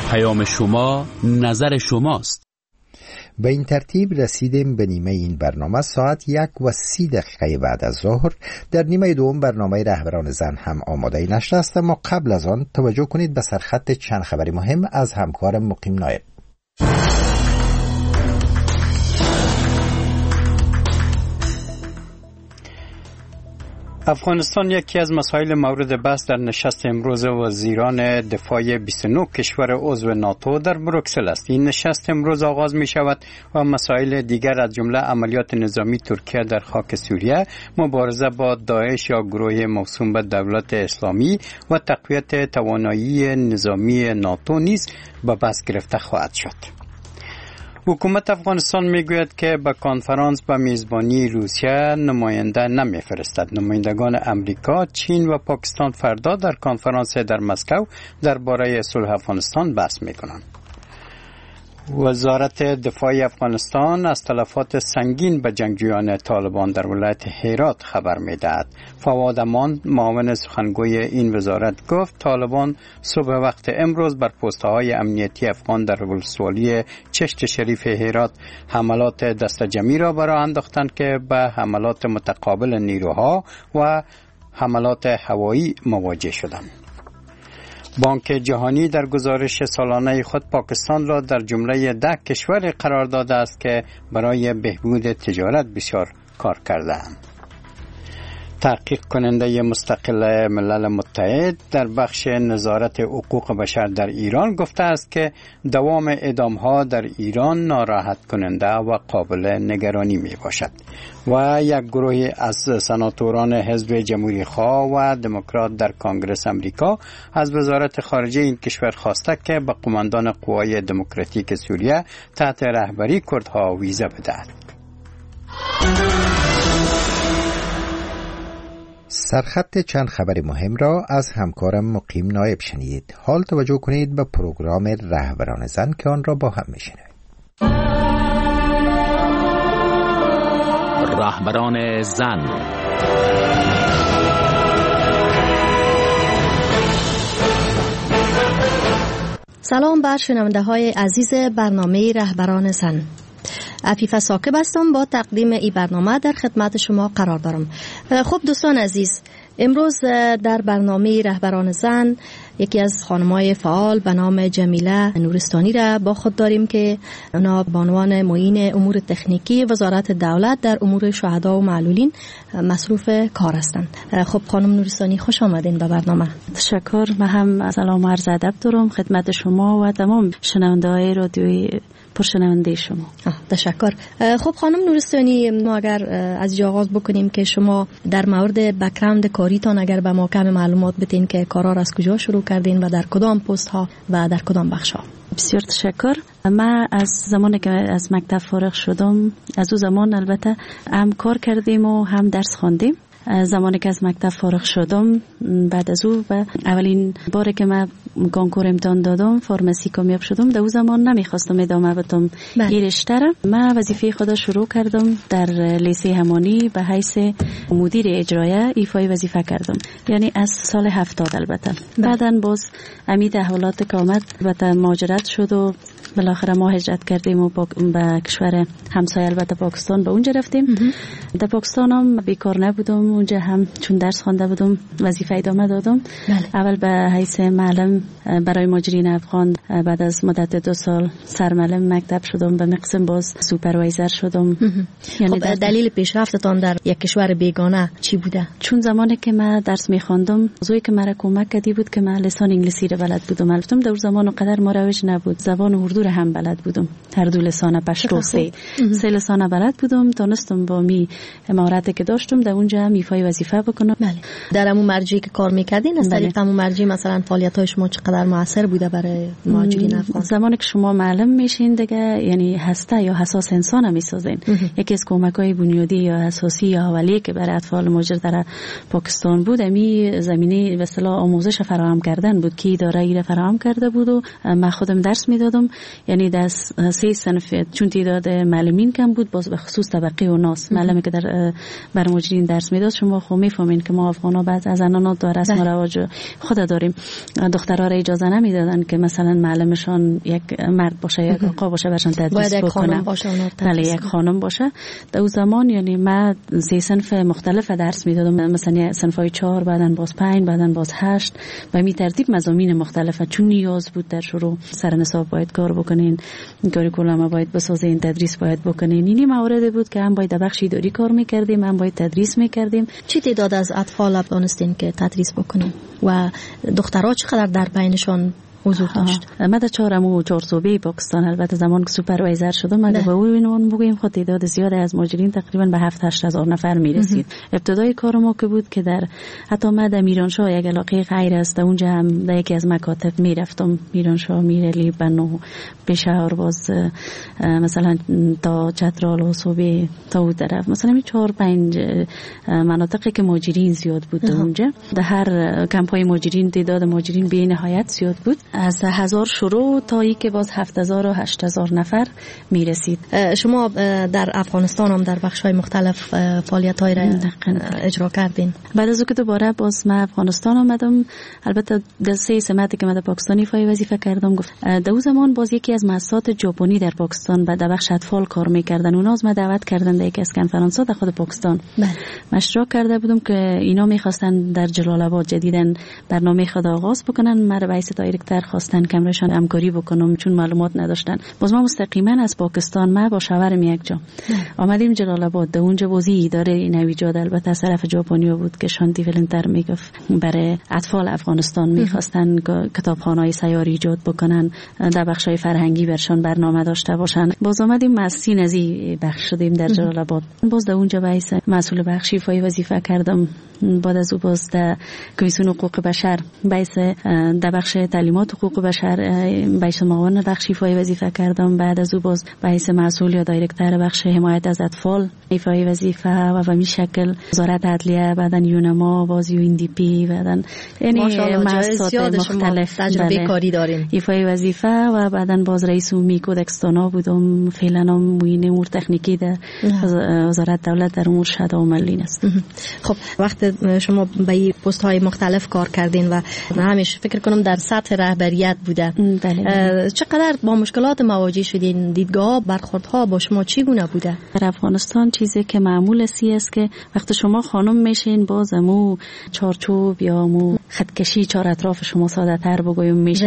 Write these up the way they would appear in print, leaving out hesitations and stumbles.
پیام شما نظر شماست. به این ترتیب رسیدیم به نیمه این برنامه. ساعت 1:30 بعد از ظهر در نیمه دوم برنامه رهبران زن هم آماده نشر است، اما قبل از آن توجه کنید به سرخط چند خبری مهم از همکارم مقیم نایب. افغانستان یکی از مسائل مورد بحث در نشست امروز وزیران دفاع 29 کشور عضو ناتو در بروکسل است. این نشست امروز آغاز می شود و مسائل دیگر از جمله عملیات نظامی ترکیه در خاک سوریه، مبارزه با داعش یا گروه موسوم به دولت اسلامی و تقویت توانایی نظامی ناتو نیز به بحث گرفته خواهد شد. حکومت افغانستان میگوید که به کنفرانس به میزبانی روسیه نماینده نمیفرستد. نمایندگان امریکا، چین و پاکستان فردا در کنفرانس در مسکو درباره صلح افغانستان بحث میکنند. وزارت دفاع افغانستان از تلفات سنگین به جنگجویان طالبان در ولایت هرات خبر میدهد. فواد امان، معاون سخنگوی این وزارت، گفت طالبان صبح وقت امروز بر پست‌های امنیتی افغان در ولسوالی چشت شریف هرات حملات دست جمعی را براه انداختند که به حملات متقابل نیروها و حملات هوایی مواجه شدند. بانک جهانی در گزارش سالانه خود پاکستان را در جمله 10 کشور قرار داده است که برای بهبود تجارت بسیار کار کرده‌اند. تحقیق کننده مستقل ملل متحد در بخش نظارت حقوق بشر در ایران گفته است که دوام اعدام‌ها در ایران ناراحت کننده و قابل نگرانی می باشد و یک گروه از سناتوران حزب جمهوری خواه و دموکرات در کنگره امریکا از وزارت خارجه این کشور خواسته که به قماندان قوای دموکراتیک سوریه تحت رهبری کردها ویزا بدهد. سرخط چند خبر مهم را از همکارم مقیم نایب شنید. حال توجه کنید به پروگرام رهبران زن که آن را با هم میشنویم. رهبران زن. سلام بر شنونده های عزیز برنامه رهبران زن. عفیفه ساکب هستم، با تقدیم این برنامه در خدمت شما قرار دارم. خب دوستان عزیز، امروز در برنامه رهبران زن یکی از خانم‌های فعال به نام جمیله نورستانی را با خود داریم که اونا بانوان معین امور تکنیکی وزارت دولت در امور شهدا و معلولین مصروف کار هستند. خب خانم نورستانی، خوش آمدین به برنامه. تشکر. من هم سلام و عرض ادب دارم خدمت شما و تمام شنونده‌های رادیوی پرشنونده شما. تشکر. خب خانم نورستانی، ما اگر از جا آغاز بکنیم که شما در مورد بک‌گراند کاریتان اگر به ما کم معلومات بدین که کارا را از کجا شروع کردین و در کدام پست ها و در کدام بخش ها؟ بسیار تشکر. من از زمانی که از مکتب فارغ شدم، از اون زمان البته هم کار کردیم و هم درس خواندیم. زمانی که از مکتب فارغ شدم، بعد از او و اولین باری که من کنکور امتحان دادم فارمسی کامیاب شدم، در اون زمان نمیخواستم ادامه بدم این رشته را. من وظیفه خود شروع کردم در لیسه همانی به حیث مدیر اجرایی ایفای وظیفه کردم، یعنی از سال 70 البته. بعداً باز امید احوالات که آمد و مهاجرت شد و بالاخره ما هجرت کردیم و به کشور همسایه البته پاکستان به اونجا رفتیم. در پاکستان هم بیکار نبودم، اونجا هم چون درس خوانده بودم وظیفه ادامه دادم. اول به حیث معلم برای مهاجرین افغان، بعد از مدت 2 سال سرمعلم مکتب شدم، به مقسم باز سوپروایزر شدم. یعنی خب دلیل پیشرفتتان در یک کشور بیگانه چی بوده؟ چون زمانی که من درس می‌خواندم، زوی که مرا کمک کردی بود که من لسان انگلیسی رو بلد بودم. البته در زمان اونقدر مروج نبود. زبان اردو رو هم بلد بودم، هر دو لسان پشتو سه لسان بلد بودم. تونستم با مهارتی که داشتم در اونجا هم ایفای وظیفه بکنم. بله. در همون مرجعی که کار می‌کردین، از طریق همون مرجع مثلا فعالیت‌های شما چقدر موثر بوده برای مهاجرین افغان؟ زمانی که شما معلم میشین دیگه، یعنی هسته یا حساس انسان هم میسازین. یکی از کمک‌های بنیادی یا اساسی یا اولیه که برای اطفال مهاجر در پاکستان بود، امی زمینه به اصطلاح آموزش فراهم کردن بود که اداره ای فراهم کرده بود و من خودم درس میدادم. یعنی در 3 صنف چون تعداد معلمین کم بود، باز به خصوص طبقه اوناس معلمی که در بر مهاجرین درس میداد. شما خب میفهمین که ما افغانا بعد از زنان دو رسم و رواج خود داریم. دخترها را اجازه نمیدادن که مثلا معلمشان یک مرد باشه، یک آقا باشه، برشان تدریس بکنه. بله، یک خانم باشه. در اون زمان یعنی من 3 صنف مختلف درس میدادم، مثلا صنفای 4، بعدن باز 5، بعدن باز 8 و می ترتیب مضامین مختلفه. چون نیاز بود در شروع سر نصاب باید کار بکنین، کاریکولم باید بسازین، تدریس باید بکنین. اینی موارد بود که هم باید در بخش اداری کار میکردیم، هم باید تدریس میکردیم. چی تعداد از اطفال دانستین که تدریس بکنین و دخترها چقدر در بینشان حضور داشت؟ من در 4 صوبه پاکستان، البته زمان که سوپروایزر شدم، اگه به اون بگیم خود تعداد زیاد از مهاجرین تقریبا به 7-8 هزار نفر میرسید. ابتدای کار ما که بود که در حتی من در میرانشاه یک علاقه غیر است، اونجا هم در یکی از مکاتب میرفتم، میرانشاه، میرلی، بنو، پشاور، باز مثلا تا چترال و صوبه تا اون طرف، مثلا 4-5 مناطقی که مهاجرین زیاد بود اونجا. در هر کمپای مهاجرین تعداد مهاجرین بی نهایت زیاد بود، از 1000 شروع تا ای که باز 7000 و 8000 نفر میرسید. شما در افغانستان هم در بخش‌های مختلف فعالیت‌های را اجرا کردین. بعد از اون که دوباره باز من افغانستان آمدم، البته در 3 سمتی که من در پاکستان ایفای وظیفه کردم، گفت در اون زمان باز یکی از مؤسسات ژاپنی در پاکستان بعد در بخش اطفال کار می‌کردن. اونا از من دعوت کردن در یکی از کنفرانس‌ها در خود پاکستان. مشروع کرده بودم که اینا می‌خواستن در جلال آباد جدیداً برنامه خود آغاز بکنن. من به حیث دایرکتور خواستن که امرشان همکاری بکنم چون معلومات نداشتن. باز ما مستقیما از پاکستان ما با شوهرم یک جا آمدیم جلال آباد. در اونجا بازی اداره نویجاد البته از طرف ژاپنی بود که شانتی ولنتر میگفت برای اطفال افغانستان میخواستن کتابخانه‌های سیاری ایجاد بکنن، در بخش‌های فرهنگی برشان برنامه داشته باشن. باز آمدیم مسین از این بخش شدیم در جلال آباد. باز در اونجا رئیس مسئول بخش ایفای وظیفه کردم. بعد از اون باز در کمیسیون حقوق بشر رئیس در بخش تعلیمات حقوق بشر رئیس معاون بخش ایفای وظیفه کردم. بعد از اون باز رئیس مسئول یا دایرکتور بخش حمایت از اطفال ایفای وظیفه و به شکل وزارت عدلیه، بعدن یونما، باز UNDP، بعدن یعنی مؤسسات مختلف تجربه کاری داریم ایفای وظیفه. و بعدن باز رئیس عمومی کودکستانا بودم. فعلا هم معین امور تکنیکی در وزارت دولت در امور شهدا و ملین است. خب وقت شما به این پست های مختلف کار کردین و همیشه فکر کنم در سطح رهبریت بوده. چقدر با مشکلات مواجه شدین؟ دیدگاه برخوردها با شما چگونه بوده؟ در افغانستان چیزی که معمول است که وقتی شما خانم میشین باز مو چارچوب یا مو خطکشی چهار اطراف شما ساده تر بگویم میشه.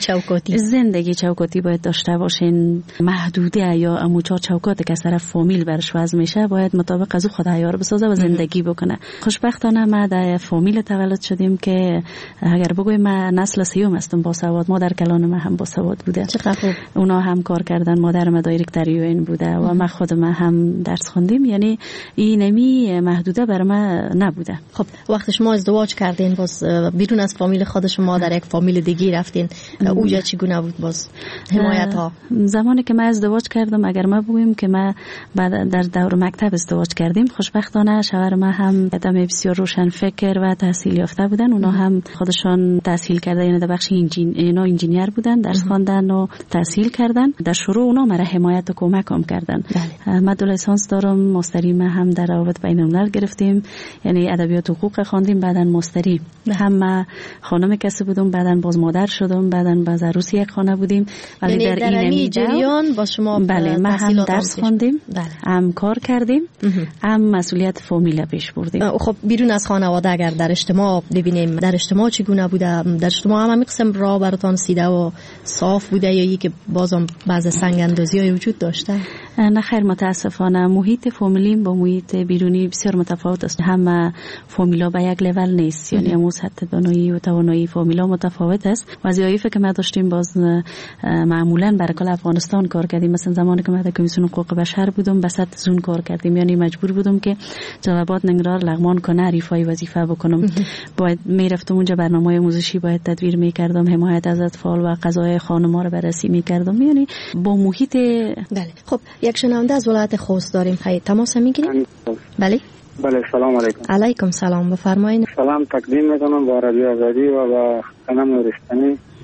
زندگی چوکاتی باید داشته باشین. محدوده یا امو چهار چوکاتی که از طرف فامیل برش وضع میشه باید مطابق از او خود عیار بسازه و زندگی بکنه. خوشبختانه ما در فامیل تولد شدیم که اگر بگویم ما نسل سیوم هستم با سواد. مادر کلان ما هم با سواد بوده. چقدر خوب. اونا هم کار کردن. مادر ما دایرکتور UN بوده و ما خود ما هم درس خوندیم. یعنی این نمی محدوده بر ما نبوده. خب وقتی شما ازدواج کردین باز بیرون از فامیل خود شما در یک فامیل دیگه رفتین، اونجا چگونه بود باز حمایت ها؟ زمانی که ما ازدواج کردم، اگر ما بگویم که ما بعد در دور مکتب ازدواج کردیم، خوشبختانه شوهر ما هم آدم بسیار روشن فکر و تحصیل یافته بودن. اونا هم خودشان تحصیل کردن، یعنی در بخش انجینیر بودن، درس خواندن و تحصیل کردن. در شروع اونا مرا حمایت و کمک هم کردن. من دو لیسانس دارم، ماستری ما هم در روابط بین الملل گرفتیم، یعنی ادبیات حقوق خواندیم. بعداً ماستری هم خانم کسی بودم، بعداً باز مادر شدم، بعداً باز عروس یک خانه بودیم. ولی یعنی در این جریان با شما بله ما هم درس خواندیم، هم کار کردیم، هم مسئولیت فامیل پیش بردیم. خب بیرون از خانواده اگر در اجتماع ببینیم، در اجتماع چگونه بوده؟ در اجتماع هم همین قسم راه براتان سیده و صاف بوده یا ای که بازم بعض سنگ اندازی‌های وجود داشته؟ نه خیر، متاسفانه محیط فامیلیم با محیط بیرونی بسیار متفاوت است. هم فامیلا به یک لول نیست، یعنی همون سطح دانایی و توانایی فامیلا متفاوت است. وظایفی که ما داشتیم باز معمولا برای کل افغانستان کار کردیم. مثلا زمانی که من در کمیسیون حقوق بشر بودم به سطح زون کار کردیم، یعنی مجبور بودم که جوابات ننگرهار لغمان کنه ریفای وظیفه بکنم. باید میرفتم اونجا برنامه‌های آموزشی باید تدویر میکردم، حمایت از اطفال و قضای خانم‌ها رو بررسی میکردم، یعنی با محیط. بله. خب یک شنونده از ولایت خوست داریم. خیلی تماس میگیریم. بله سلام علیکم. علیکم سلام، بفرمایید. سلام تقدیم میکنم با رادیو آزادی و با خانم نورستانی.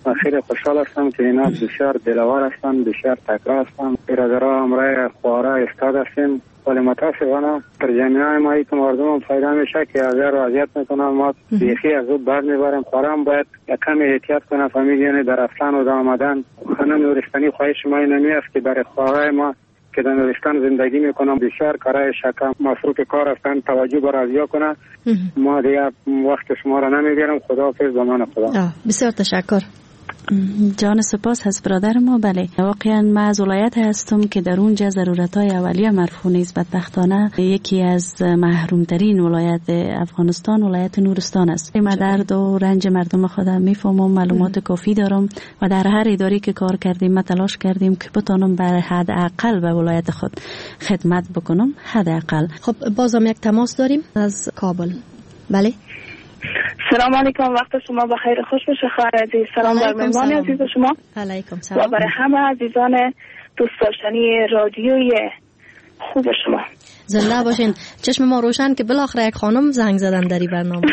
خیلی خوشحال هستم که اینا بسیار دلوار هستند، بسیار تکرار هستند. برادرها همراه خواره استاد هستیم، ولی متاسفانه در جامعه ما که مردم پیدا میشه که از رو اذیت میکنن. ما بیخی از او بر میبریم. خوارم باید کمی احتیاط کنه فامیل، در رفتن و در آمدن. خانم نورستانی خواهش ما اینمی است که برای خواهرای ما که در نورستان زندگی میکنم بسیار کارهای شکم مصروف کار هستن، توجه بر ازیا کنه. ما دیگه وقت شما را نمیگیرم. خداحافظ، زمان خدا. بسیار تشکر. جان سپاس هست برادر ما. بله واقعا ما از ولایت هستم که در اونجا ضرورت‌های اولیه مرفوع نیست. بدبختانه یکی از محرومترین ولایت افغانستان ولایت نورستان است. ما درد و رنج مردم خودم میفهمم، معلومات کافی دارم و در هر اداری که کار کردیم ما تلاش کردیم که بتونم بر حداقل به ولایت خود خدمت بکنم. حداقل. خب بازم یک تماس داریم از کابل. بله. سلام علیکم، وقت شما بخیر، خوش بشه خواهر عزیز. سلام بر مهمان عزیز شما. علیکم سلام. و برای همه عزیزان دوست داشتنی رادیوی خوب شما. زنده باشین. چشم ما روشن که بالاخره یک خانم زنگ زدن در این برنامه.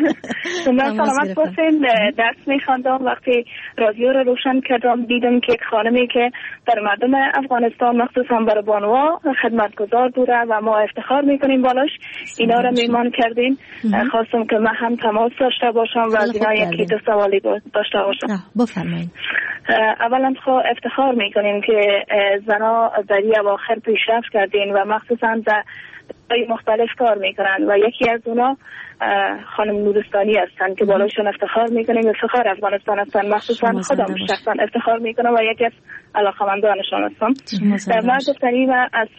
سلامت باشین. درس میخواندم، وقتی رادیو رو روشن کردم دیدم که یک خانمی که در مردم افغانستان مخصوصا برای بانوا خدمتگزار بوده و ما افتخار میکنیم بالاش. اینا رو میمان کردین. خواستم که من هم تماس داشته باشم و از اینا یکی دو سوالی داشته باشم. بفرمایید. اولا افتخار میکنیم که زنا در این اواخر پیشرفت کردین و مخصوصا در مختلف کار میکنن و یکی از اونا خانم نورستانی هستن که بالاشون افتخار میکنیم. افتخار افغانستان هستن، مخصوصا خودم شخصا افتخار میکنم و یکی از علاقمندانشان هستم. من گفتنی و از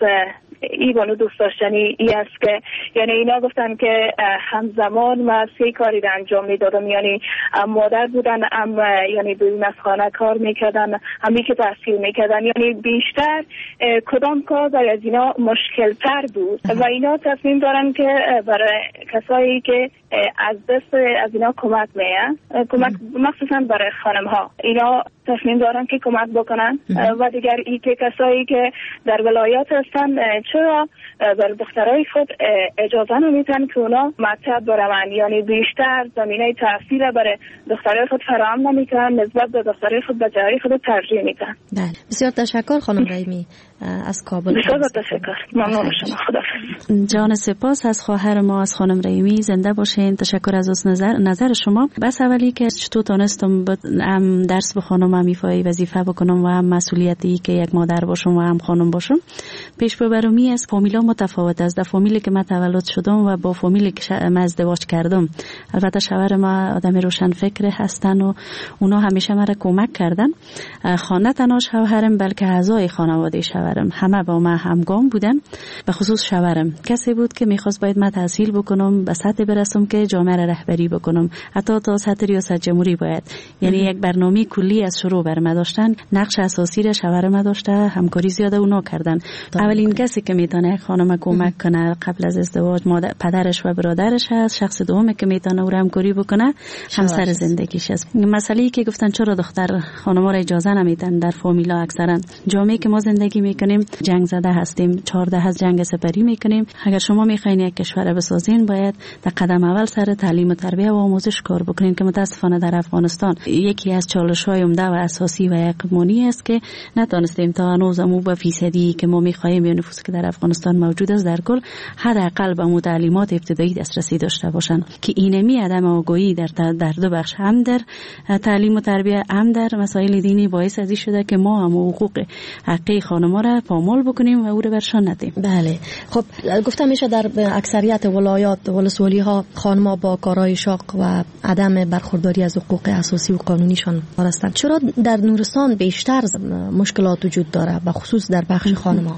ای بانو دوست داشتنی ای است که یعنی اینا گفتن که همزمان ما 3 کاری رو انجام میدادم، یعنی مادر بودن، یعنی بیرون از خانه کار میکردن، همی که تحصیل میکردن. یعنی بیشتر کدام کار برای از اینا مشکل تر بود و اینا تصمیم دارن که برای کسایی که از دست از اینا کمک کمک مخصوصا برای خانم ها اینا تصمیم دارن که کمک بکنن. و دیگر ای که کسایی که در ولایات هستن چرا بر دخترای خود اجازه نمیدن که اونا مکتب برون، یعنی بیشتر زمینه تحصیل برای دخترای خود فراهم نمیکنن، نسبت به دخترای خود به جای خود ترجیح میدن. بله بسیار تشکر خانم رحیمی از کابل. بسیار تشکر. ممنون شما. خداحافظ. جان سپاس از خواهر ما از خانم رحیمی. زنده باشین. تشکر از نظر شما. بس اولی که چطور تونستم هم درس بخونم، هم ایفای وظیفه بکنم و هم مسئولیتی که یک مادر باشم و هم خانم باشم. پیش ببرمی از فامیلا متفاوت است. در فامیلی که من تولد شدم و با فامیلی که من ازدواج کردم، البته شوهر ما آدم روشن فکر هستن و اونا همیشه مرا کمک کردن. خانه تنها شوهرم بلکه اعضای خانواده شوهرم همه با من همگام بودن. به خصوص شوهرم کسی بود که میخواست باید من تحصیل بکنم، به سطح برسم که جامعه را رهبری بکنم، حتی تا سطح ریاست جمهوری باید. یعنی یک برنامه کلی از شروع بر ما داشتن. نقش اساسی را شوهر ما داشته، همکاری زیاده اونا کردن. اولین کسی که میتونه خانم کمک کنه قبل از ازدواج پدرش و برادرش هست. شخص دومی که میتونه او را همکاری بکنه همسر زندگیش است. مسئله‌ای که گفتن چرا دختر خانم‌ها را اجازه نمیدن در فامیلا، اکثرا جامعه که ما زندگی میکنیم جنگ زده هستیم، 14 از جنگ سپری میکنیم. اگر شما میخواین یک کشور بسازین باید در قدم اول سر تعلیم و تربیت و آموزش کار بکنین که متاسفانه در افغانستان یکی از چالش‌های عمده و اساسی و اقمانی است که نتونستیم تا هنوز مو به فیصدی که ما میخوایم یا نفوسی که در افغانستان موجود است در کل حداقل به تعلیمات ابتدایی دسترسی داشته باشن که اینمی عدم آگاهی در دو بخش، هم در تعلیم و تربیت هم در مسائل دینی، باعث ازی شده که ما هم حقوق حقی خانم‌ها را پامال بکنیم و او را برشان ندیم. بله خب گفتم میشه در اکثریت ولایات ولسوالی ها خانم‌ها با کارهای شاق و عدم برخورداری از حقوق اساسی و قانونیشان هستند. چرا در نورستان بیشتر مشکلات وجود داره و خصوص در بخش خانم‌ها؟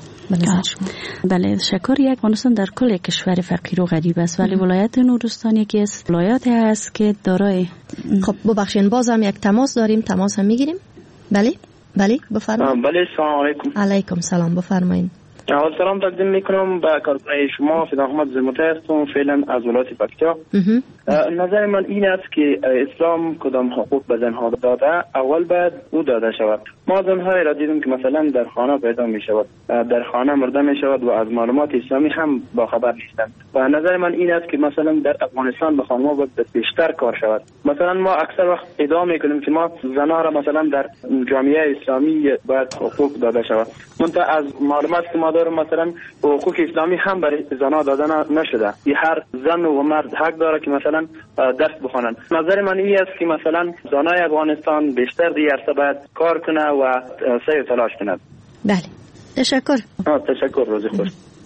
بله شکر. یک افغانستان در کل کشور فقیر و غریب است ولی ولایت نورستان یکی از ولایات است که دارای خب ببخشید بازم یک تماس داریم، تماس هم میگیریم. بله بفرمایید. بله سلام علیکم. علیکم سلام، بفرمایید. اول سلام تقدیم میکنم به کارگاه شما. فدا احمد زموته هستم، فعلا از ولایت پکتیا. نظر من این است که اسلام کدام حقوق به زنها داده، اول باید او داده شود. ما زنهای را دیدیم که مثلا در خانه پیدا می شود، در خانه مرده می شود و از معلومات اسلامی هم باخبر نیستند. و نظر من این است که مثلا در افغانستان به خانم‌ها باید بیشتر کار شود. مثلا ما اکثر وقت ادعا میکنیم که ما زنها را مثلا در جامعه اسلامی باید حقوق داده شود، منتها از معلومات که ما داریم مثلا حقوق اسلامی هم برای زنها داده نشده. هر زن و مرد حق داره که مثلا درس بخوانند. نظر من این است که مثلا زنای افغانستان بیشتر در عرصه باید کار کنه و سعی تلاش کنند. بله، تشکر. تشکر، روز خوش.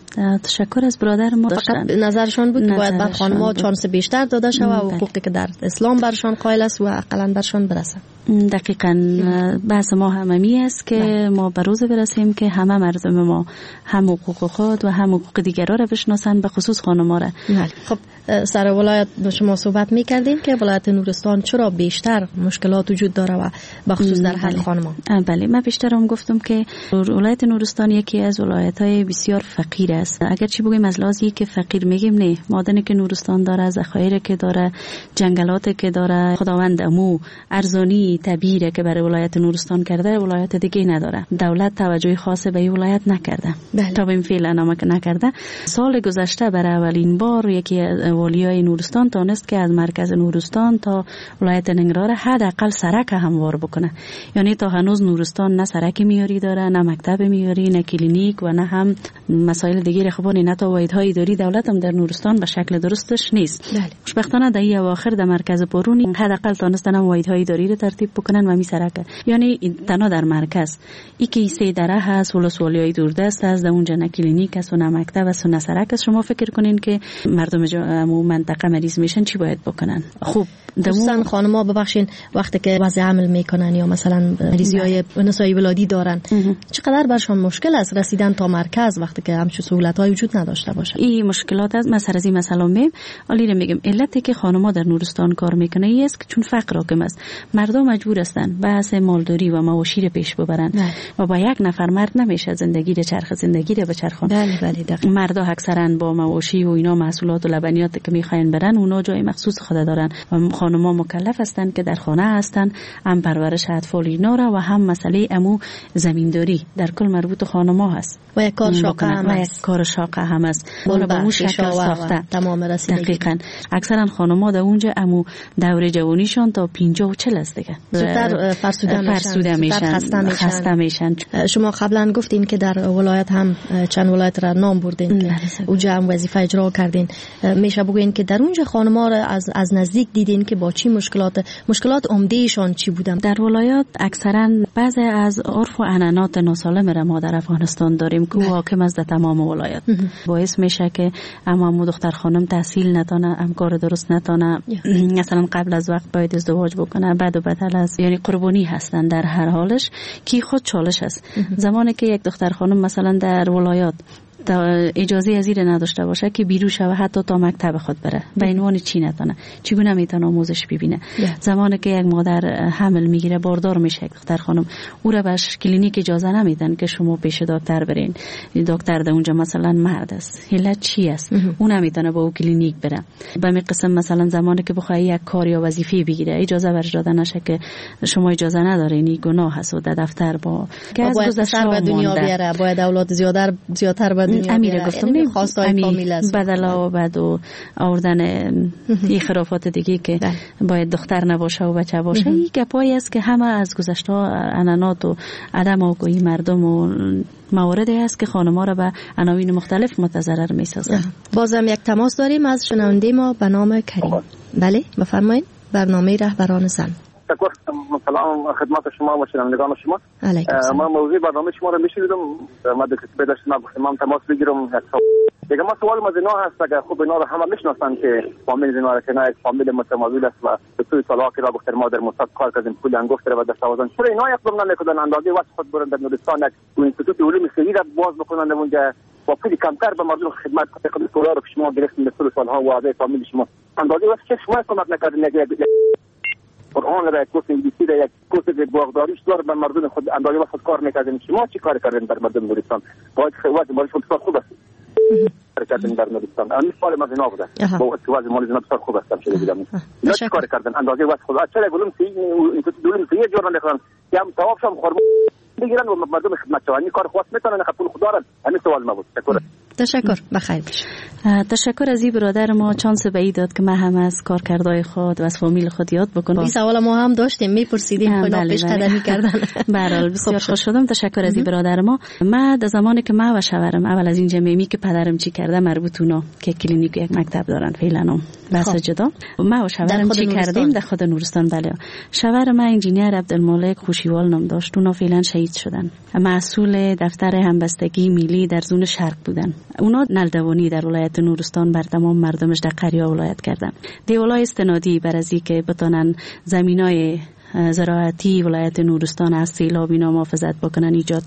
تشکر از برادر ما. فقط نظرشان بود که باید به خانم‌ها چانس بیشتر داده شود و حقوقی که در اسلام برشان قائل است و اقلاً برشان برسه. دقیقاً بحث ما هممی است که ما به روز برسیم که همه مردم ما هم حقوق خود و هم حقوق دیگران را بشناسند، به خصوص خانم‌ها را. خب سر ولایت با شما صحبت می‌کردیم که ولایت نورستان چرا بیشتر مشکلات وجود داره و به خصوص در حق خانم‌ها. بله، من بیشتر هم گفتم که ولایت نورستان یکی از ولایت‌های بسیار فقیر است. اگر چی بگیم از لحاظی که فقیر میگیم نه، معدنی که نورستان داره، ذخایر که داره، جنگلاتی که داره، خداوند امو ارزانی طبیعی که برای ولایت نورستان کرده ولایت دیگه نداره. دولت توجه خاص به این ولایت نکرده. تا به این فعلا نکرده. سال گذشته برای اولین بار یکی از والیای نورستان تونست که از مرکز نورستان تا ولایت ننگرهار حداقل سرک هموار بکنه. یعنی تا هنوز نورستان نه سرک میاری داره، نه مکتب میاری، نه کلینیک و نه هم مسائل دیگه خبانی، نه تا واحدهای اداری دولت هم در نورستان به شکل درستش نیست. خوشبختانه در این اواخر در مرکز پرونی حداقل تونستن واحدهای اداری رو ترتیب بکنن و می سرک. یعنی تنها در مرکز یکی سه دره هست، ولسوالیای دوردست هست، در اونجا نه کلینیک است و نه مکتب است و نه سرک است. شما فکر کنین که مردم منطقه مریض میشن چی باید بکنن؟ خوب دوستان خانم‌ها ببخشین وقتی که وضع عمل میکنن یا مثلا مریضی‌های نسایی ولادی دارن چقدر برشان مشکل است رسیدن تا مرکز وقتی که همچون سهولت‌های وجود نداشته باشه. این مشکلات است. مثلا از این مثلا میگم علتی که خانم‌ها در نورستان کار میکنه این است که چون فقر حاکم است، مردم مجبور هستند بحث مالداری و مواشی رو پیش ببرن و با یک نفر مرد نمیشه زندگی رو زندگی رو بچرخون. بله مردا اکثرا با مواشی و اینا محصولات و لبنیات که میخواین برن اونا جای مخصوص خود دارن و خانم‌ها مکلف هستند که در خانه هستند، هم پرورش اطفال اینا را و هم مسئله امو زمینداری در کل مربوط خانم‌ها هست و یک کار شاقه هم است. کار شاقه هم است. اون به اون شکل ساخته. تمام رسیدگی. دقیقاً. اکثرا خانم‌ها در اونجا امو دوره جوانیشان تا 50 و 40 است دیگه. زودتر فرسوده میشن. خسته میشن. شما قبلا گفتین که در ولایت هم چند ولایت را نام بردین که اونجا هم وظیفه اجرا کردین. میشه بگین که در اونجا خانم‌ها را از نزدیک دیدین که با چی مشکلات عمده‌شان چی بودن؟ در ولایات اکثرا بعضی از عرف و عنعنات ناسالم را ما در افغانستان داریم که حاکم است در تمام ولایات. باعث میشه که اما دختر خانم تحصیل نتونه، کار درست نتونه، مثلا قبل از وقت باید ازدواج بکنه، بعد و بدل از یعنی قربانی هستن در هر حالش که خود چالش است. زمانی که یک دختر خانم مثلا در ولایات اجازه ازیر نداشته باشه که بیرون شوه حتی تا مکتب خود بره به عنوان چی نتونه، چگونه میتونه آموزش ببینه. زمانی که یک مادر حمل میگیره باردار میشه یک دختر خانم، او را به کلینیک اجازه نمیدن که شما پیش دکتر برین. دکتر در اونجا مثلا مرد است، علت چی است؟ اون نمیتونه با او کلینیک بره. به می قسم مثلا زمانی که بخواد یک کار یا وظیفه بگیره اجازه برش داده نشه که شما اجازه ندارین، این گناه است و در دفتر با که از گذشته به دنیا بیاره، باید اولاد زیادتر امیره گفتم خواستای فامیل است بدلا و بعد و آوردن این خرافات دیگه که باید دختر نباشه و بچه باشه. این گپایی است که همه از گذشته عنعنات و عدم آگاهی مردم و مواردی است که خانم‌ها را به عناوین مختلف متضرر می‌سازند. بازم یک تماس داریم از شنونده ما به نام کریم. بله بفرمایید. برنامه رهبران زن. سلام خدمت شما و شنوندگان شما. ما موضوع برنامه شما رو میشنیدم، ما دکتر داشتم گفتم تماس بگیرم. دیگه ما سوال ما زنا هست، اگر خوب اینا رو همه میشناسن که فامیل زنا رو که نه یک فامیل متمایل است و به توی طلاق را گفتر ما در مصد کار کردیم پول انگفت و دست آوردن. چرا اینا اقدام نمیکنن اندازه واسه خود برن در نورستان یک اینستیتوت علوم خیریه را باز بکنن اونجا با پول کمتر به مردم خدمت کنن. پولا رو شما گرفتین به طول سالها و اعضای فامیل شما اندازه واسه چه شما کمک نکردین؟ قرآن را یک کورس انگلیسی را یک کورس باغداریش دار به مردم خود اندازه واسه کار میکردین. شما چی کار کردین بر مردم نورستان؟ باید خدمت شما خوب است. کردن در نورستان. این سوال من اینا بوده. با وضع مالی زنا بسیار خوب هستم شده بودم. اینا چیکار کردن؟ اندازه واسه خود چرا گلم سی این تو دولم سی جور نخوان. یا توافق شم خورم بگیرن و مردم خدمت شوانی کار خواست میتونن پول خود دارن. همین سوال ما بود. تشکر. بخیر باش. تشکر از این برادر ما چانس به ای داد که من هم از کارکردهای خود و از فامیل خود یاد بکنم. این سوال ما هم داشتیم میپرسیدیم خیلی پیش قدمی کردن. برحال بسیار خوش شدم. تشکر از این برادر ما. من در زمانی که من و شوهرم اول از این جمعی که پدرم چی کرده مربوطونا که کلینیک یک مکتب دارن فعلا بس جدا ما و شوهرم چی کردیم در خود نورستان. بله شوهر من انجینیر عبدالمالک خوشیوال نام داشت. اونا فعلا شهید شدن. مسئول دفتر همبستگی ملی در زون شرق بودن. اونا نلدوانی در ولایت نورستان بر تمام مردمش در قریا ولایت کردن. دیولای استنادی بر از اینکه بتونن زمینای زراعتی ولایت نورستان از سیلاب اینا محافظت بکنن ایجاد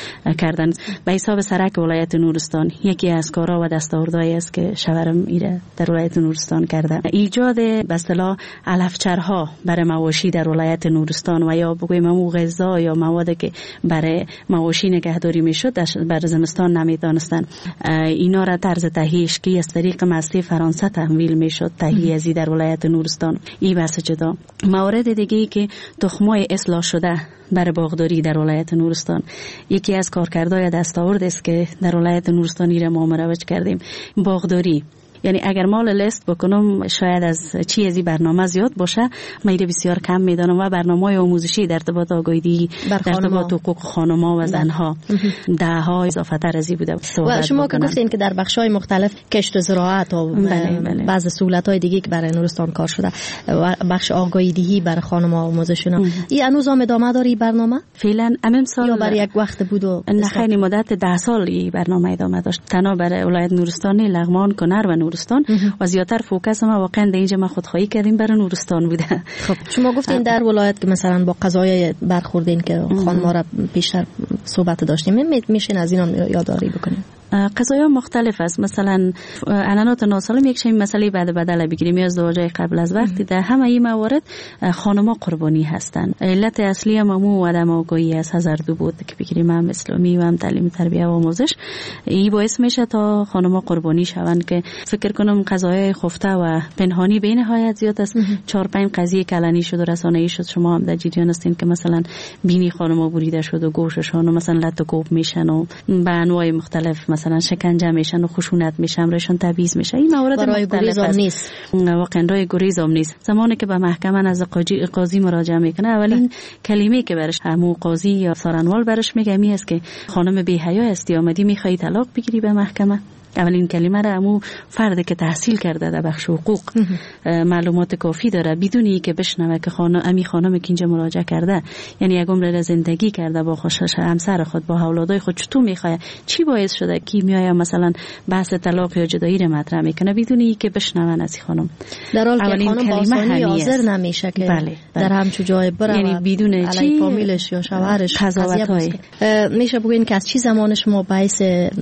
کردن. به حساب سرک ولایت نورستان یکی از کارا و دستاوردهایی است که شوهرم ایره در ولایت نورستان کرده. ایجاد به اصطلاح علفچرها برای مواشی در ولایت نورستان و یا بگویم همون غذا یا موادی که برای مواشی نگهداری میشد در زمستان نمیدانستن اینا را طرز تهیهش که از طریق مصرف فرانسه تحویل میشد تهیه ازی در ولایت نورستان. این بحث جدا. موارد دیگه که تخمای اصلاح شده برای باغداری در ولایت نورستان یکی از کارکردهای دستاورد است که در ولایت نورستانی را ما مروج کردیم. باغداری یعنی اگر مال لیست بکنم شاید از چیزی برنامه زیاد باشه میره بسیار کم میدانم و برنامه‌های آموزشی در ارتباط آگاهی در ارتباط حقوق خانم‌ها و زنها ده ها اضافه تر ازی بوده. و شما که گفتین که در بخش‌های مختلف کشت و زراعت و بعض سهولت‌های دیگه که برای نورستان کار شده و بخش آگاهی برای خانم‌ها آموزشونا این هنوز هم ادامه داره برنامه؟ فعلا امام سال یا برای یک وقت بود و نه خیلی مدت 10 سال این برنامه ادامه داشت. تنها برای ولایت نورستانی لغمان کنر و نورستان و زیاتر فوکس ما واقعا در اینجا ما خودخواهی کردیم برای نورستان بوده. خب شما گفتین در ولایت که مثلا با قضایای برخوردین که خانم‌ها را بیشتر صحبت داشتیم میشین از اینا یادآوری بکنیم؟ قضایا مختلف است. مثلا اعلانات ناسالم یک چنین مسئله بعد بدل بگیریم یا ازدواجای قبل از وقتی در همه این موارد خانم‌ها قربانی هستند. علت اصلی هم و عدم آگاهی از هزاردو بود که بگیریم هم اسلامی و هم تعلیم تربیت و آموزش. این باعث میشه تا خانم‌ها قربانی شوند که فکر کنم قضایای خفته و پنهانی به نهایت زیاد است. 4-5 قضیه کلانی شد و رسانه‌ای شد. شما هم در جریان هستین که مثلا بینی خانم‌ها بریده شد و گوششون مثلا لط و کوب میشن و به انواع مختلف مثلا شکنجه میشن و خشونت میشن رایشون تبعیض میشه. این موارد مختلف است. واقعا رای گریز هم نیست. زمانی که به محکمه از قاضی مراجعه میکنه اولین کلمه که برش همون قاضی یا سارنوال برش میگه می است که خانم بی حیا هستی آمدی میخوای طلاق بگیری به محکمه. اولین کلمه را همون فرد که تحصیل کرده در بخش حقوق معلومات کافی داره بدون اینکه بشنوه که خانم که اینجا مراجعه کرده یعنی یک عمر زندگی کرده با همسر خود با اولادای خود چطور میخواد چی باعث شده کی میاد مثلا بحث طلاق یا جدایی را مطرح میکنه بدون اینکه بشنوه از خانم در حالی که خانم آسانی حاضر نمیشه که بله. در همچون جای بره یعنی بدون چی فامیلش یا شوهرش قضاوت‌های میشه بگین که از چی زمان شما باعث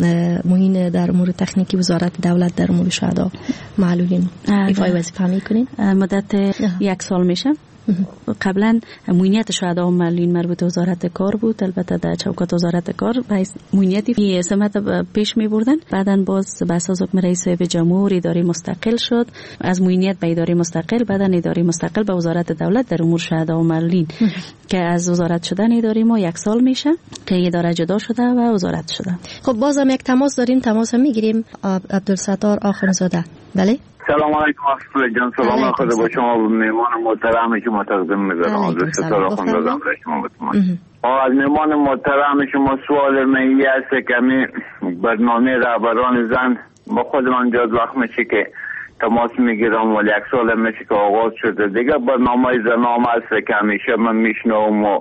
معین در امور تکنیکی وزارت دولت در امور شهدا معلولین ایفای وظیفه میکنین؟ مدت 1 سال میشه. قبلا معینیت شهدا و معلولین مربوط به وزارت کار بود. البته در چوکات وزارت کار معینیتی سمت پیش می بردن. بعدن باز به اساس حکم رئیس جمهور اداره مستقل شد. از معینیت به اداره مستقل بعدن اداره مستقل به وزارت دولت در امور شهدا و معلولین که از وزارت شدن اداره ما 1 سال میشه که اداره جدا شده و وزارت شده. خب بازم یک تماس داریم. تماس میگیریم. عبدالستار آخونزاده. بله سلام علیکم اصفل جان. سلام خدا با شما مهمان محترم شما تقدیم می‌کنم. عبدالستار آخونزاده شما بتونید. از مهمان محترم شما سوال من است که می برنامه رهبران زن با خود من جز وقت میشه که تماس میگیرم ولی 1 سال میشه که آغاز شده دیگه برنامه زنام است که همیشه من میشنوم و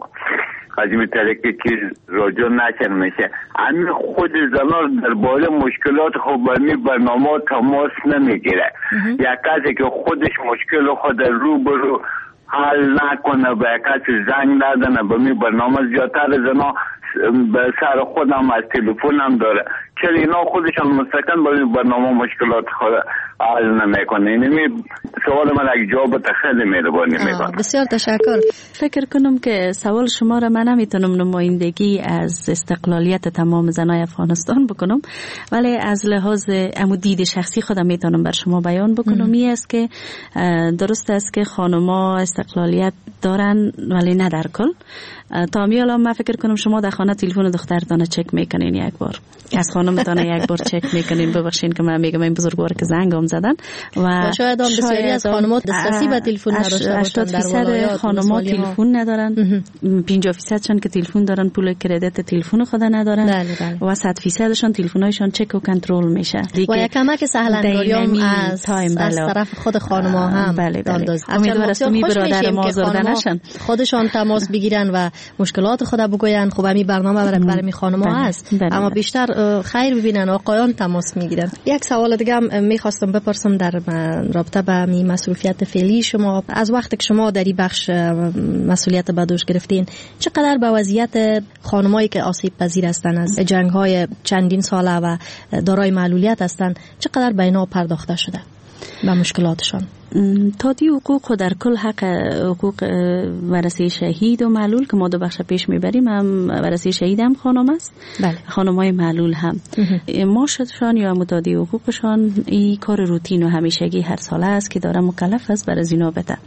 حجم ترکی چیز راجع نشن میشه. همین خود زنان در باره مشکلات خود برنامه تماس نمیگیره. یک کسی که خودش مشکل خود رو برو حل نکنه به کسی زنگ ندنه به می برنامه زیادتر زنا سر خودم از تلفنم داره. چرا اینا خودشان مستقیم با این برنامه مشکلات خود حل نمیکنه؟ اینمی سوال من اگه جواب خیلی مهربانی میکنم. بسیار تشکر. فکر کنم که سوال شما را من نمیتونم نمایندگی از استقلالیت تمام زنای افغانستان بکنم، ولی از لحاظ دید شخصی خودم میتونم بر شما بیان بکنم. این است که درست است که خانم‌ها استقلالیت دارن ولی نه در کل. تا میالا من فکر کنم شما در خانه تلفن دخترتان چک میکنین یک بار، از خانمتان یک بار چک میکنین. ببخشید که من میگم این بزرگوار که زنگم زدن و شاید هم بسیاری از خانم‌ها دسترسی به تلفن نداشته باشند. 80% خانم‌ها تلفن ندارن، 50% شون که تلفن دارن پول کردیت تلفن خود ندارن. بله. و 100% شون تلفن‌هایشون چک و کنترل میشه. و یک کمک سهل‌انگاری از طرف خود خانم‌ها هم. بله. امیدوارم می برادر ما آزرده نشن، خودشان تماس بگیرن و مشکلات خود بگوین. خب همین برنامه برای خانم‌ها هست. اما بیشتر خیر ببینن، آقایان تماس میگیرن. یک سوال دیگه هم میخواستم بپرسم در رابطه با می مسئولیت فعلی شما. از وقتی که شما در این بخش مسئولیت به دوش گرفتین، چقدر به وضعیت خانمایی که آسیب پذیر هستند از جنگ‌های چندین ساله و دارای معلولیت هستند، چقدر به اینا پرداخته شده به مشکلاتشان؟ تادی حقوق و در کل حق حقوق ورثه شهید و معلول که ما دو بخش پیش میبریم، هم ورثه شهید هم خانم است. بله. خانمای معلول هم معاششان یا متادی حقوقشان این کار روتین و همیشگی هر ساله است که داره مکلف است برای زینا بده.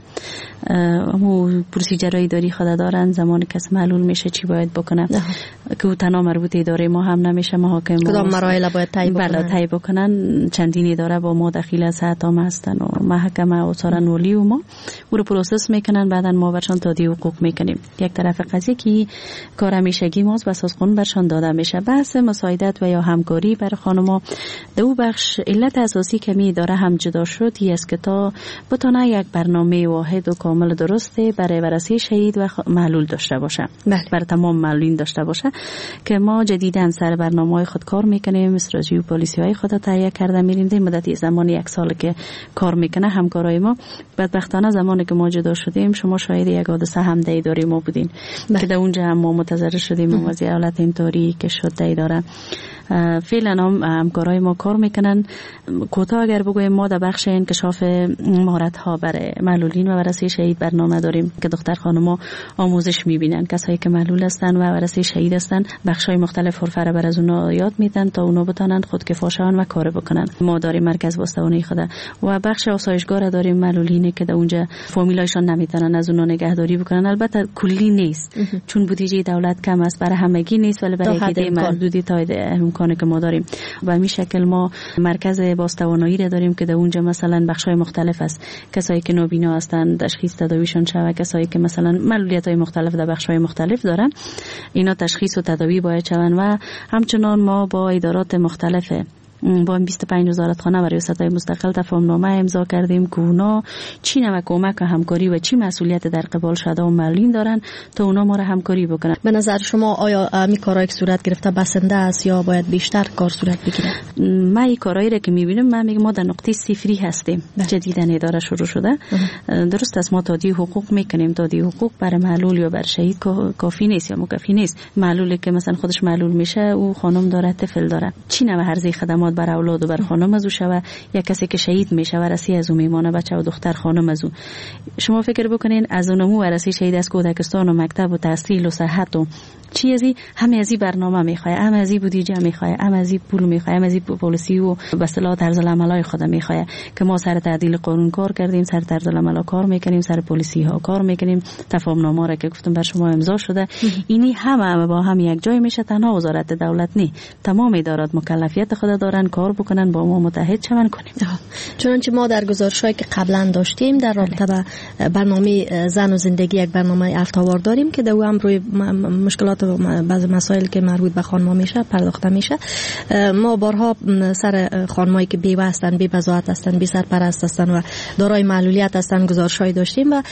همون پروسیجرایی داری خود دارن، زمان کس معلول میشه چی باید بکنه که او تنها مربوط اداره ما هم نمیشه، محاکم کدام مراحل باید طی بکنن. بله طی بکنن. چندین اداره با ما دخیل از حتام هستن و محکمه و سارن ولی و ما او رو پروسس میکنن، بعدن ما برشان تادی حقوق میکنیم. یک طرف قضیه که کار همیشگی ماست بس از قانون برشان داده میشه. بحث مساعدت و یا همکاری برای خانم‌ها دو بخش علت اساسی که می داره هم جدا شد است که تا بتونه یک برنامه واحد و کامل درسته برای ورثه شهید و معلول داشته باشه. برای تمام معلولین داشته باشه که ما جدیداً سر برنامه‌های خود کار میکنیم. استراتژی و پالیسی‌های خود تهیه کرده میریم. در مدت زمانی یک سال که کار میکنه همکارای ما. بدبختانه زمانی که ما جدا شدیم شما شاید یک حادثه هم در اداره ما بودین که در اونجا هم ما متضرر شدیم و وضعیت حالت اینطوری که شد در اداره. فعلا هم همکارای ما کار میکنن. کوتاه اگر بگویم ما در بخش انکشاف مهارت ها برای معلولین و ورثه شهید برنامه داریم که دختر خانم‌ها آموزش میبینن. کسایی که معلول هستن و ورثه شهید هستن بخشای مختلف حرفه بر از اونها یاد میدن تا اونا بتونن خودکفا شون و کار بکنن. ما داریم مرکز باستوانه خود و بخش آسایشگاه داریم معلولین که در اونجا فامیلایشان نمیتونن از اونها نگهداری بکنن. البته کلی نیست چون بودجه دولت کم است، برای همگی نیست ولی برای عده محدودی تا امکانی که ما داریم. و همین شکل ما مرکز باستوانایی را داریم که در اونجا مثلا بخشای مختلف است. کسایی که نابینا هستند تشخیص تداویشون شود، کسایی که مثلا معلولیت‌های مختلف در بخشای مختلف دارن اینا تشخیص و تداوی باید شون. و همچنان ما با ادارات مختلف با 25 وزارتخانه و ریاست‌های مستقل تفاهم‌نامه امضا کردیم که اونا چی نوع کمک و همکاری و چی مسئولیت در قبال شده و معلولین دارن تا اونا ما را همکاری بکنن. به نظر شما آیا می کارایی که صورت گرفته بسنده است یا باید بیشتر کار صورت بگیره؟ من این کارایی را که می‌بینم من میگم ما در نقطه صفری هستیم. جدیداً اداره شروع شده. درست است ما تادی حقوق میکنیم. تادی حقوق برای معلول یا بر شهید کافی نیست یا مکفی نیست. معلولی که مثلا خودش معلول میشه او خانم داره طفل داره چی نوع هرزه خدمات بر اولاد و بر خانم از او شوه، یا کسی که شهید میشه ورثه از او میمانه بچه و دختر خانم از او. شما فکر بکنین از اونمو ورثه شهید از کودکستان و مکتب و تحصیل و صحت و چی ازی همه ازی برنامه میخواه، همه ازی بودجه میخواه، همه ازی پول میخواه، همه ازی پالیسی و به اصطلاح طرز العملای خود میخواه که ما سر تعدیل قانون کار کردیم، سر طرز العمل کار میکنیم، سر پالیسی ها کار میکنیم. تفاهم‌نامه را که گفتم بر شما امضا شده اینی همه با هم یک جای میشه. تنها وزارت دولت نی، تمام ادارات مکلفیت خود دارن کار بکنن با ما متحد شون کنیم. چنانچه ما در گزارشایی که قبلا داشتیم در رابطه با برنامه زن و زندگی یک برنامه التوار داریم که دو هم روی مشکلات و بعضی مسائل که مربوط به خانم‌ها میشه پرداخته میشه. ما بارها سر خانمایی که بیوه هستن، بی بضاعت هستن، بی سرپرست هستن و دارای معلولیت هستن گزارشایی داشتیم و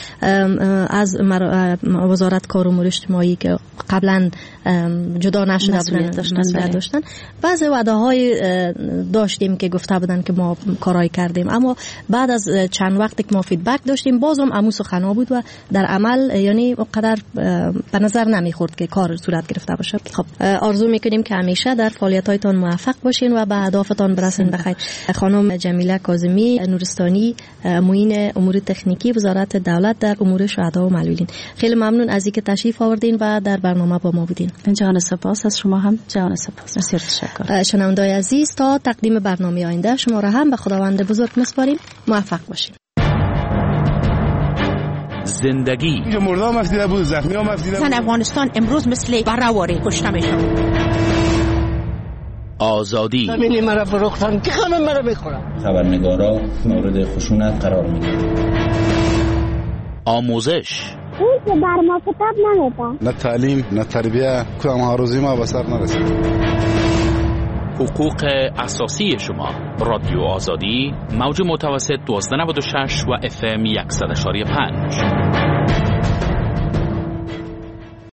از وزارت کار و امور اجتماعی که قبلا جدا نشده بودن داشتن بعضی وعده‌های داشتیم که گفته بودن که ما کارای کردیم، اما بعد از چند وقتی که ما فیدبک داشتیم بازم عمو سخنا بود و در عمل یعنی اونقدر به نظر نمیخورد که کار صورت گرفته باشه. خب آرزو میکنیم که همیشه در فعالیت‌هایتان موفق باشین و به اهدافتان برسین. بخیر. خانم جمیله کاظمی نورستانی، معین امور تکنیکی وزارت دولت در امور شهدا و معلولین، خیلی ممنون از اینکه تشریف آوردین و در برنامه با ما بودین. جان سپاس از شما هم. جان سپاس. بسیار تشکر. شنوندگان عزیز، تا تقدیم برنامه آینده شما را هم به خداوند بزرگ میسپاریم. موفق باشین. زندگی مردم مفیده بود، زخمی ها مفیده بود. افغانستان امروز مثل برآوری کشته میشن. آزادی همین مرا فروختن که همه مرا میخورن. خبرنگارا مورد خشونت قرار میگیرن. آموزش این که بر ما کتاب نمیده. نه تعلیم نه تربیه، کدام ها روزی ما به سر نرسید. حقوق اساسی شما. رادیو آزادی، موج متوسط 1296 و FM 100.5.